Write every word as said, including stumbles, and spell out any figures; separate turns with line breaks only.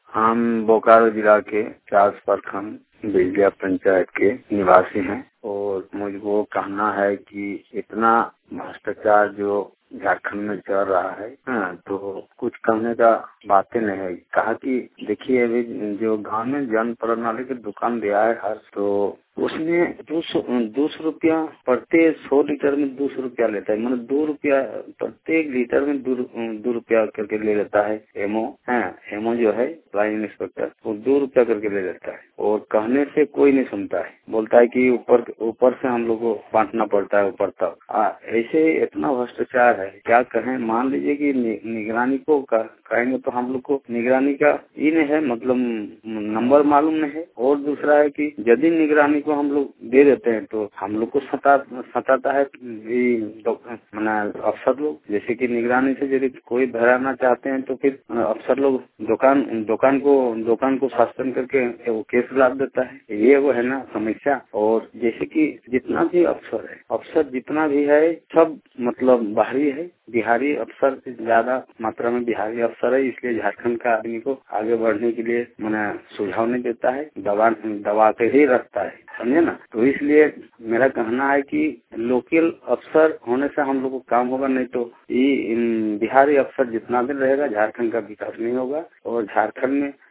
हम बोकारो जिला के चास प्रखंड बिजलिया पंचायत के निवासी हैं और मुझको कहना है कि इतना भ्रष्टाचार जो झारखंड में चल रहा है हाँ, तो कुछ कहने का बातें नहीं है। कहा कि देखिए अभी जो गांव में जन प्रणाली की दुकान दिया है हर तो उसमें दो सौ दो सौ रुपया प्रत्येक सौ लीटर में दो सौ रुपया लेता है, मतलब दो रुपया प्रत्येक लीटर में दो दो रुपया करके ले लेता है। एमओ है एमओ जो है लाइन इंस्पेक्टर वो दो रुपया करके ले लेता है और कहने से कोई नहीं सुनता है, बोलता है कि ऊपर ऊपर से हम लोग को बांटना पड़ता है ऊपर तक। ऐसे इतना भ्रष्टाचार है क्या कहें। मान लीजिए कि नि, निगरानी को कहेंगे तो हम लोग को निगरानी का ये नहीं है, मतलब नंबर मालूम नहीं है। और दूसरा है कि यदि निगरानी को हम लोग दे देते हैं तो हम लोग को सता सताता है मैंने अफसर लोग। जैसे कि निगरानी से यदि कोई भराना चाहते हैं तो फिर अफसर लोग दुकान दुकान को दुकान को शासन करके वो केस लाद देता है। ये वो है ना समस्या। और जैसे कि जितना भी अफसर है अफसर जितना भी है सब मतलब बाहरी है, बिहारी अफसर से ज्यादा मात्रा में बिहारी अफसर है। इसलिए झारखंड का आदमी को आगे बढ़ने के लिए मैंने सुझाव नहीं देता है, दबा दबा के ही रखता है, समझे ना। तो इसलिए मेरा कहना है कि लोकल अफसर होने से हम लोग को काम होगा, नहीं तो ये बिहारी अफसर जितना दिन रहेगा झारखंड का विकास नहीं होगा। और झारखंड में